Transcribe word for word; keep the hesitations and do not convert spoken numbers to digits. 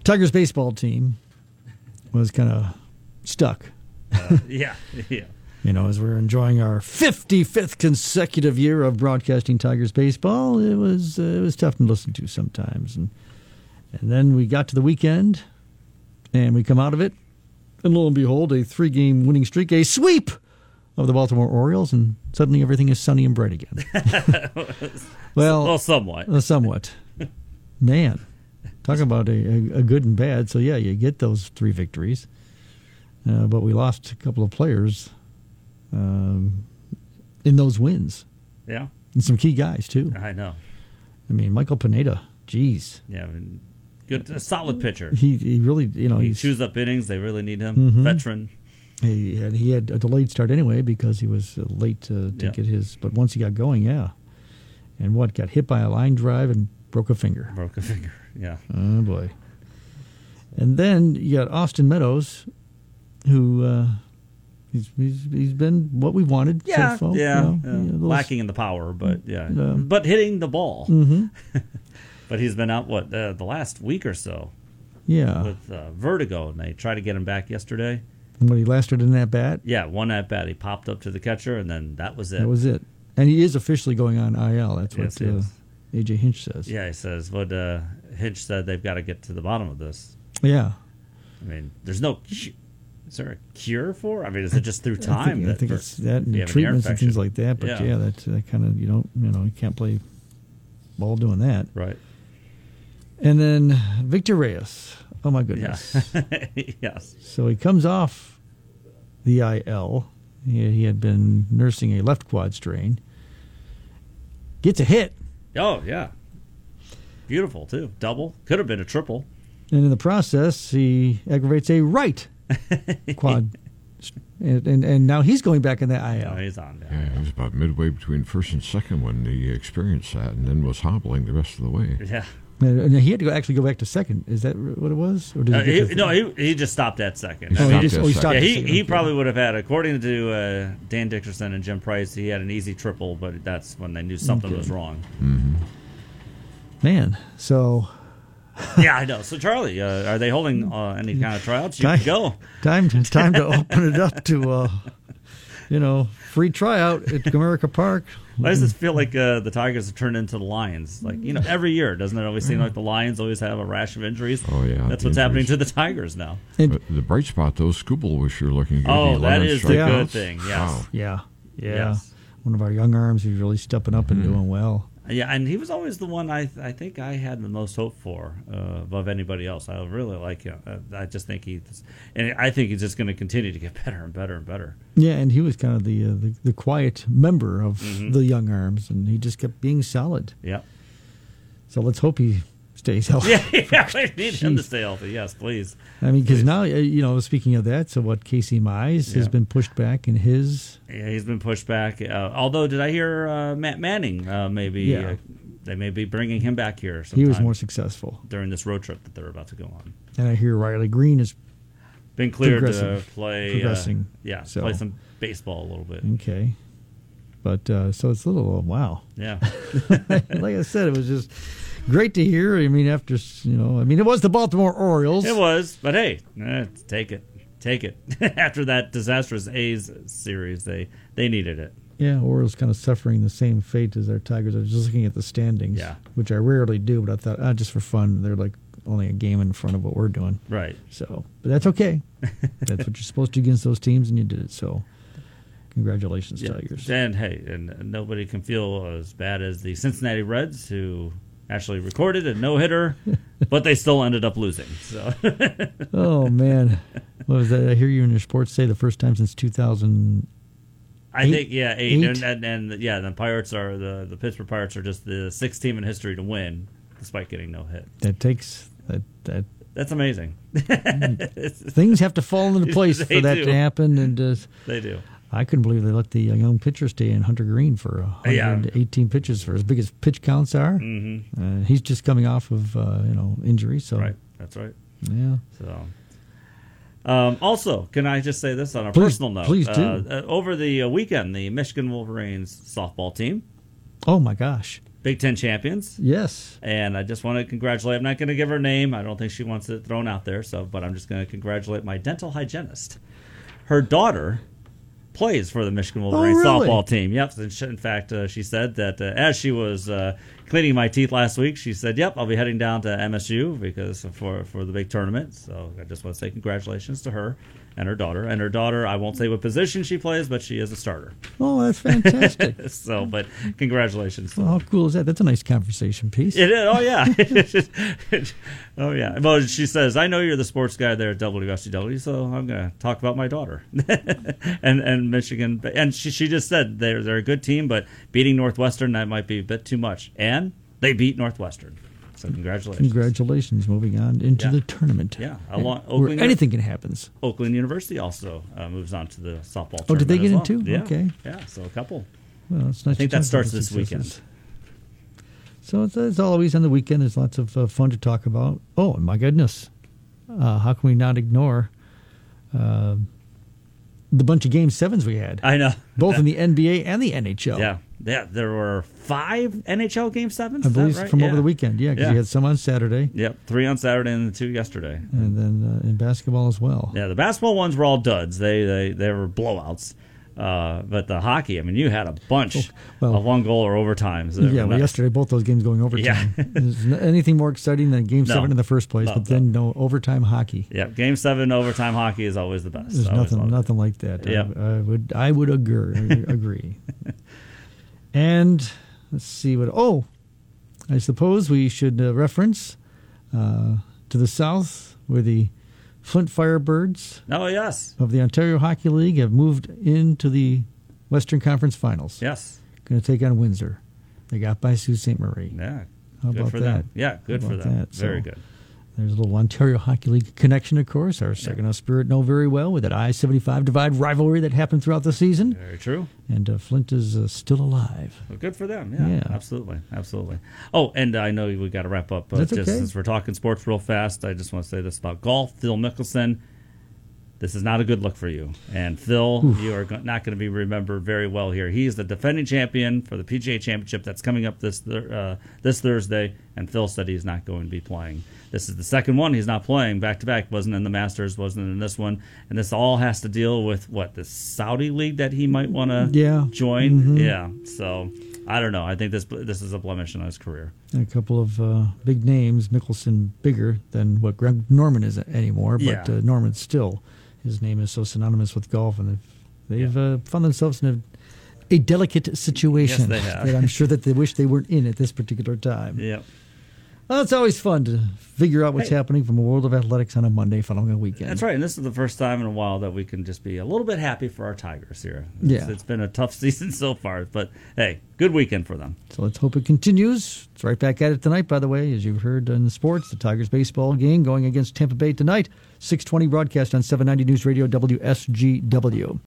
Tigers baseball team was kind of stuck. Uh, yeah, yeah. You know, as we're enjoying our fifty-fifth consecutive year of broadcasting Tigers baseball, it was uh, it was tough to listen to sometimes. And and then we got to the weekend, and we come out of it, and lo and behold, a three-game winning streak, a sweep of the Baltimore Orioles, and suddenly everything is sunny and bright again. well, well, somewhat. Uh, somewhat. Man, talk about a, a, a good and bad. So, yeah, you get those three victories, uh, but we lost a couple of players um, in those wins. Yeah. And some key guys, too. I know. I mean, Michael Pineda, geez. Yeah, I mean, good, a solid pitcher. He he really, you know, he he's, chews up innings. They really need him. Mhm. Veteran. He had, he had a delayed start anyway because he was uh, late to, to Yeah. get his. But once he got going, yeah. And what, got hit by a line drive and broke a finger. Broke a finger, yeah. Oh, boy. And then you got Austin Meadows, who uh, he's, he's he's been what we wanted Yeah, so far. yeah. You know, uh, yeah, those- lacking in the power, but yeah. Um, but hitting the ball. Mhm. But he's been out, what, uh, the last week or so Yeah. with uh, vertigo, and they tried to get him back yesterday. And when he lasted in that bat, Yeah, one at bat. He popped up to the catcher, and then that was it. that was it. And he is officially going on I L. That's Yes, what he uh, is. A J Hinch says. Yeah, he says, what uh, Hinch said, they've got to get to the bottom of this. Yeah. I mean, there's no... cu- Is there a cure for? I mean, is it just through I time? think, I that think for- it's that and you have an ear treatments and infection? things like that. But Yeah. yeah, that, that kind of, you don't, you know, you can't play ball doing that. Right. And then Victor Reyes. Oh, my goodness. Yeah. Yes. So he comes off the I L. He, he had been nursing a left quad strain. Gets a hit. Oh, yeah. Beautiful, too. Double. Could have been a triple. And in the process, he aggravates a right quad. And, and and now he's going back in the I L. Oh, he's on there. Yeah, it was about midway between first and second when he experienced that, and then was hobbling the rest of the way. Yeah. And and he had to go actually go back to second. Is that what it was? Or did Uh, he he, get to- no, he he just stopped at second. He Oh, he stopped just at oh, he second. stopped. yeah, at he, second. he Okay. probably would have had, according to uh, Dan Dickerson and Jim Price, he had an easy triple, but that's when they knew something Okay. was wrong. Mm-hmm. Man, so Yeah, I know. So, Charlie, uh, are they holding uh, any kind of tryouts? You Time- can go. time to, time to open it up to uh, you know, free tryout at Comerica Park. Why does this feel like uh, the Tigers have turned into the Lions? Like, you know, every year, doesn't it always seem like the Lions always have a rash of injuries? Oh, yeah, That's the what's happening injuries. to the Tigers now. And- But the bright spot, though, Scooble was sure looking good. Oh, He that eleven is the good strikeouts. thing, yes. Wow. Yeah, yeah. Yes. One of our young arms who's really stepping up and doing well. Yeah, and he was always the one I I think I had the most hope for uh, above anybody else. I really like him. Uh, I just think he's, and I think he's just going to continue to get better and better and better. Yeah, and he was kind of the uh, the, the quiet member of Mhm. the young arms, and he just kept being solid. Yeah. So let's hope he stays healthy. Yeah, yeah, we need him to Jeez. stay healthy. Yes, please. I mean, because Please. now, uh, you know, speaking of that, so what, Casey Mize has Yeah. been pushed back in his... Yeah, he's been pushed back. Uh, although, did I hear uh, Matt Manning? Uh, maybe Yeah. uh, they may be bringing him back here sometime He was more successful. during this road trip that they're about to go on. And I hear Riley Green is... Been cleared to Progressive. play. Progressing. Uh, yeah, So- play some baseball a little bit. Okay. But, uh, so it's a little, wow. Yeah. Like I said, it was just great to hear. I mean, after, you know, I mean, it was the Baltimore Orioles. It was, but hey, eh, take it, take it. After that disastrous A's series, they they needed it. Yeah, Orioles kind of suffering the same fate as our Tigers. I was just looking at the standings, Yeah. which I rarely do, but I thought, ah, just for fun, they're like only a game in front of what we're doing. Right. So, but that's okay. That's what you're supposed to do against those teams, and you did it. So, congratulations, Yeah. Tigers. And hey, and nobody can feel as bad as the Cincinnati Reds, who actually recorded a no hitter, but they still ended up losing. So Oh man, what was that? I hear you in your sports say the first time since two thousand. I Eight? think yeah, eight, Eight? And, and and yeah, the Pirates are the the Pittsburgh Pirates are just the sixth team in history to win, despite getting no hit. That takes that that That's amazing. things have to fall into place They for that do. to happen, and uh, They do. I couldn't believe they let the uh, young pitcher stay in, Hunter Green, for one hundred eighteen pitches for as big as pitch counts are. Mm-hmm. Uh, he's just coming off of uh, you know injury, so Right. That's right. yeah. So, um, also, can I just say this on a Please- personal note? please do. Uh, uh, over the uh, weekend, the Michigan Wolverines softball team Oh my gosh, Big Ten champions. Yes. And I just want to congratulate. I'm not going to give her name. I don't think she wants it thrown out there. So, but I'm just going to congratulate my dental hygienist. Her daughter plays for the Michigan Wolverines oh, really? softball team. Yep. In fact, uh, she said that uh, as she was uh, cleaning my teeth last week, she said, "Yep, I'll be heading down to M S U because for for the big tournament." So I just want to say congratulations to her and her daughter. And her daughter, I won't say what position she plays, but she is a starter. Oh, that's fantastic. So, but congratulations. Well, how cool is that? That's a nice conversation piece. It is. Oh, yeah. Oh, yeah. Well, she says, I know you're the sports guy there at W S C W, so I'm going to talk about my daughter. and and Michigan. And she, she just said they're, they're a good team, but beating Northwestern, that might be a bit too much. And they beat Northwestern. So congratulations. Congratulations. Moving on into Yeah. the tournament. Yeah. Along, Where Oakland, anything can happen. Oakland University also uh, moves on to the softball tournament. Oh, did they get as well. in too? Yeah. Okay. Yeah, so a couple. Well, it's nice. I think to that talk starts about this successes. weekend. So it's, it's always on the weekend. There's lots of uh, fun to talk about. Oh, my goodness. Uh, how can we not ignore uh, the bunch of Game sevens we had? I know. Both in the N B A and the N H L. Yeah. Yeah, there were five N H L Game sevens. I is that believe right? from yeah. over the weekend. Yeah, because Yeah. you had some on Saturday. Yep, three on Saturday and two yesterday. And then uh, in basketball as well. Yeah, the basketball ones were all duds. They they, they were blowouts. Uh, but the hockey, I mean, you had a bunch Oh, well, of one goal or overtimes. Yeah, well, yesterday both those games going overtime. Yeah. There's n- anything more exciting than Game No. seven in the first place, No, but then no overtime hockey. Yeah, Game seven overtime hockey is always the best. There's I always nothing, love it. nothing like that. Yeah. I, I would, I would agree. agree. And let's see what. Oh, I suppose we should uh, reference uh, to the south, where the Flint Firebirds Oh yes, of the Ontario Hockey League have moved into the Western Conference Finals. yes, Going to take on Windsor. They got by Sault Ste. Marie. yeah. How good about for that? them. Yeah, good How for about them. that? Very So- good. There's a little Ontario Hockey League connection, of course. Our Saginaw Spirit know very well with that I seventy-five divide rivalry that happened throughout the season. Very true. And uh, Flint is uh, still alive. Well, good for them. Yeah, Yeah. absolutely, absolutely. Oh, and I know we got to wrap up. Uh, That's just okay. since we're talking sports real fast, I just want to say this about golf. Phil Mickelson, this is not a good look for you. And Phil, Oof. you are go- not going to be remembered very well here. He is the defending champion for the P G A Championship that's coming up this th- uh, this Thursday. And Phil said he's not going to be playing. This is the second one he's not playing back to back. Wasn't in the Masters, wasn't in this one, and this all has to deal with what the Saudi league that he might want to Yeah. join. Mhm. Yeah, so I don't know. I think this this is a blemish on his career. And a couple of uh, big names. Mickelson bigger than what Greg Norman is anymore, but Yeah. uh, Norman still, his name is so synonymous with golf, and they've, they've uh, found themselves in a, a delicate situation Yes, they have. that I'm sure that they wish they weren't in at this particular time. Yep. Well, it's always fun to figure out what's Hey. happening from a world of athletics on a Monday following a weekend. That's right, and this is the first time in a while that we can just be a little bit happy for our Tigers here. It's, Yeah. it's been a tough season so far, but hey, good weekend for them. So let's hope it continues. It's right back at it tonight, by the way, as you've heard in the sports, the Tigers baseball game going against Tampa Bay tonight. six twenty broadcast on seven ninety News Radio W S G W.